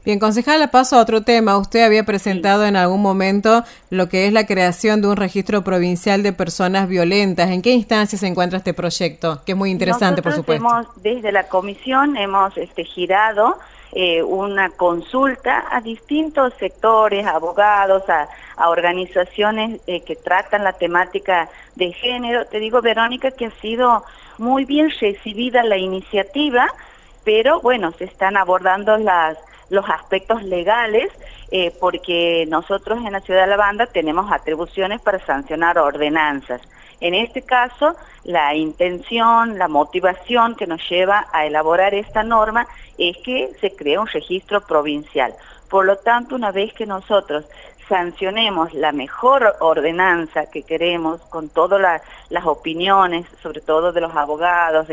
Bien, concejala, paso a otro tema. Usted había presentado en algún momento lo que es la creación de un registro provincial de personas violentas. ¿En qué instancia se encuentra este proyecto? Que es muy interesante, por supuesto. Desde la comisión hemos girado una consulta a distintos sectores, a abogados, a organizaciones que tratan la temática de género. Te digo, Verónica, que ha sido muy bien recibida la iniciativa, pero bueno, se están abordando los aspectos legales, porque nosotros en la ciudad de La Banda tenemos atribuciones para sancionar ordenanzas. En este caso, la intención, la motivación que nos lleva a elaborar esta norma es que se cree un registro provincial. Por lo tanto, una vez que nosotros sancionemos la mejor ordenanza que queremos, con todas las opiniones, sobre todo de los abogados,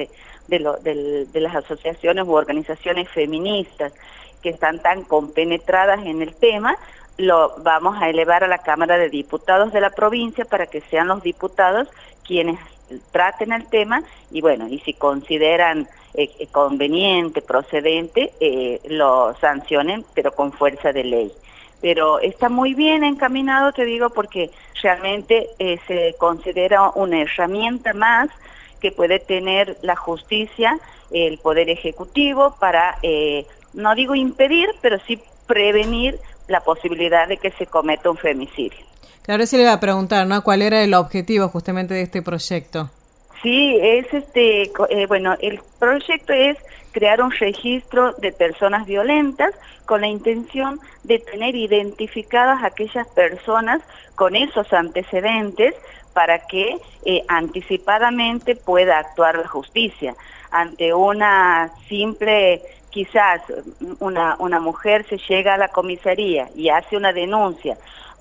de las asociaciones u organizaciones feministas, que están tan compenetradas en el tema, lo vamos a elevar a la Cámara de Diputados de la provincia para que sean los diputados quienes traten el tema y bueno, y si consideran conveniente, procedente, lo sancionen, pero con fuerza de ley. Pero está muy bien encaminado, te digo, porque realmente se considera una herramienta más que puede tener la justicia, el Poder Ejecutivo, para no digo impedir, pero sí prevenir la posibilidad de que se cometa un femicidio. Claro, sí le iba a preguntar, ¿no? ¿Cuál era el objetivo justamente de este proyecto? Sí, es bueno, el proyecto es crear un registro de personas violentas con la intención de tener identificadas aquellas personas con esos antecedentes para que anticipadamente pueda actuar la justicia. Ante una simple, quizás una mujer se llega a la comisaría y hace una denuncia,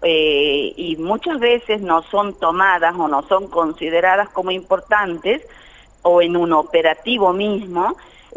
y muchas veces no son tomadas o no son consideradas como importantes, o en un operativo mismo,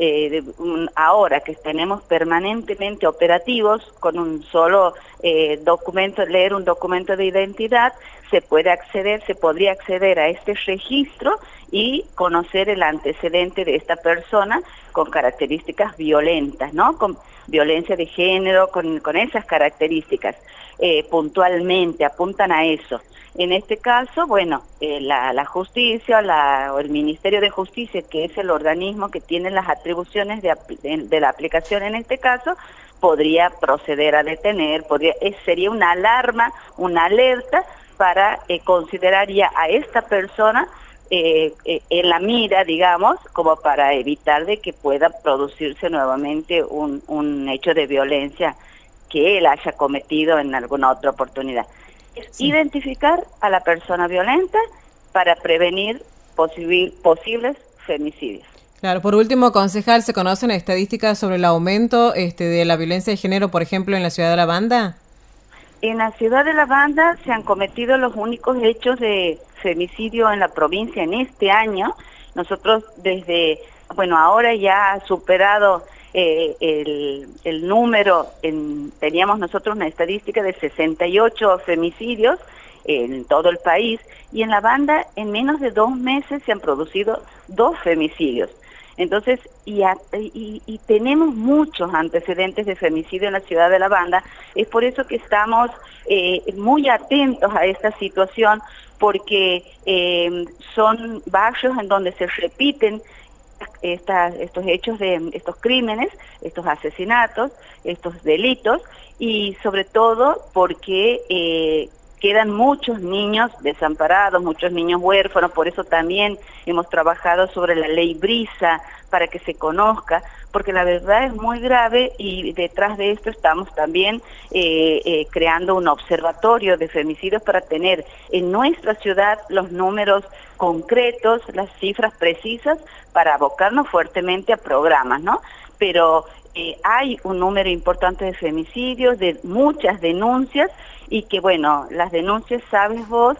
ahora que tenemos permanentemente operativos con un solo documento, leer un documento de identidad, se podría acceder a este registro y conocer el antecedente de esta persona con características violentas, ¿no? Con violencia de género, con esas características. Puntualmente apuntan a eso. En este caso, bueno, la justicia o el Ministerio de Justicia, que es el organismo que tiene las atribuciones de la aplicación en este caso, podría proceder a detener, sería una alarma, una alerta para considerar ya a esta persona en la mira, digamos, como para evitar de que pueda producirse nuevamente un hecho de violencia que él haya cometido en alguna otra oportunidad. Sí. Identificar a la persona violenta para prevenir posibles femicidios. Claro, por último, concejal, ¿se conocen estadísticas sobre el aumento de la violencia de género, por ejemplo, en la ciudad de La Banda? En la ciudad de La Banda se han cometido los únicos hechos de femicidio en la provincia en este año. Nosotros ahora ya ha superado el número, teníamos nosotros una estadística de 68 femicidios en todo el país, y en La Banda en menos de 2 meses se han producido 2 femicidios. Entonces, y tenemos muchos antecedentes de femicidio en la ciudad de La Banda. Es por eso que estamos muy atentos a esta situación, porque son barrios en donde se repiten estos hechos estos crímenes, estos asesinatos, estos delitos, y sobre todo porque quedan muchos niños desamparados, muchos niños huérfanos. Por eso también hemos trabajado sobre la ley Brisa, para que se conozca, porque la verdad es muy grave, y detrás de esto estamos también creando un observatorio de femicidios para tener en nuestra ciudad los números concretos, las cifras precisas, para abocarnos fuertemente a programas, ¿no? Pero hay un número importante de femicidios, de muchas denuncias, y que bueno, las denuncias, sabes vos,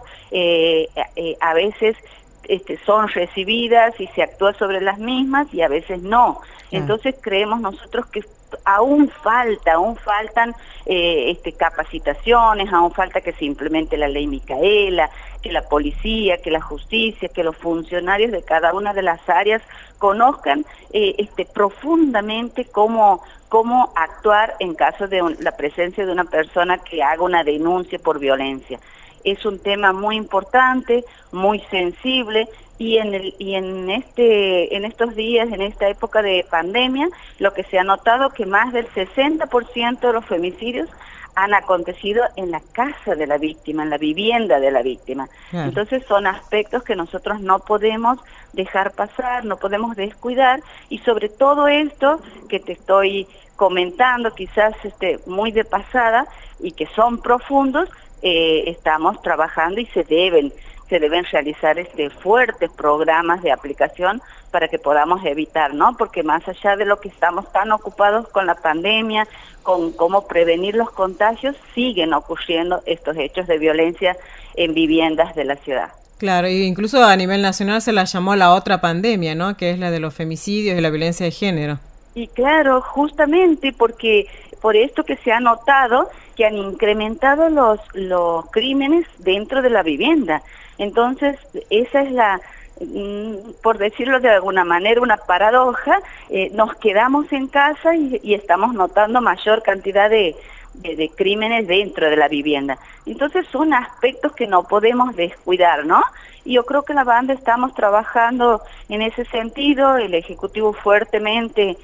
a veces son recibidas y se actúa sobre las mismas, y a veces no. Entonces creemos nosotros que aún faltan capacitaciones, aún falta que se implemente la ley Micaela, que la policía, que la justicia, que los funcionarios de cada una de las áreas conozcan profundamente cómo actuar en caso de la presencia de una persona que haga una denuncia por violencia. Es un tema muy importante, muy sensible, y en estos días, en esta época de pandemia, lo que se ha notado que más del 60% de los femicidios han acontecido en la casa de la víctima, en la vivienda de la víctima. Entonces son aspectos que nosotros no podemos dejar pasar, no podemos descuidar, y sobre todo esto que te estoy comentando, quizás muy de pasada, y que son profundos, estamos trabajando y se deben realizar fuertes programas de aplicación para que podamos evitar, ¿no? Porque más allá de lo que estamos tan ocupados con la pandemia, con cómo prevenir los contagios, siguen ocurriendo estos hechos de violencia en viviendas de la ciudad. Claro, e incluso a nivel nacional se la llamó la otra pandemia, ¿no? Que es la de los femicidios y la violencia de género. Y claro, justamente porque por esto que se ha notado que han incrementado los crímenes dentro de la vivienda. Entonces, esa es por decirlo de alguna manera, una paradoja. Nos quedamos en casa y estamos notando mayor cantidad de crímenes dentro de la vivienda. Entonces son aspectos que no podemos descuidar, ¿no? Y yo creo que la banda estamos trabajando en ese sentido, el Ejecutivo fuertemente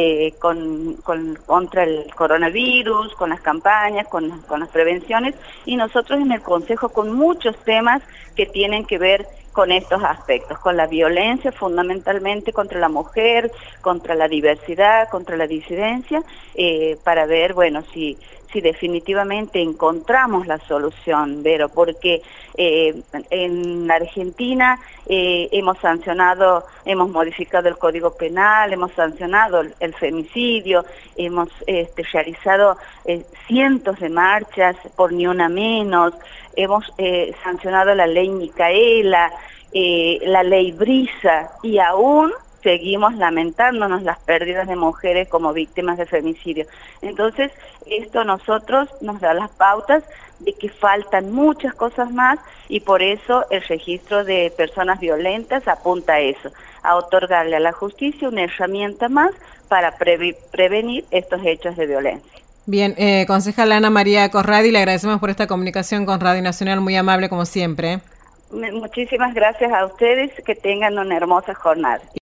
contra el coronavirus, con las campañas, con las prevenciones, y nosotros en el Consejo con muchos temas que tienen que ver con estos aspectos, con la violencia fundamentalmente contra la mujer, contra la diversidad, contra la disidencia, para ver, bueno, si definitivamente encontramos la solución, Vero, porque en la Argentina hemos modificado el Código Penal, hemos sancionado el femicidio, hemos realizado cientos de marchas por Ni Una Menos, hemos sancionado la ley Micaela, la ley Brisa, y aún seguimos lamentándonos las pérdidas de mujeres como víctimas de femicidio. Entonces, esto a nosotros nos da las pautas de que faltan muchas cosas más, y por eso el registro de personas violentas apunta a eso, a otorgarle a la justicia una herramienta más para prevenir estos hechos de violencia. Bien, concejala Ana María Corradi, le agradecemos por esta comunicación con Radio Nacional, muy amable como siempre. Muchísimas gracias a ustedes, que tengan una hermosa jornada.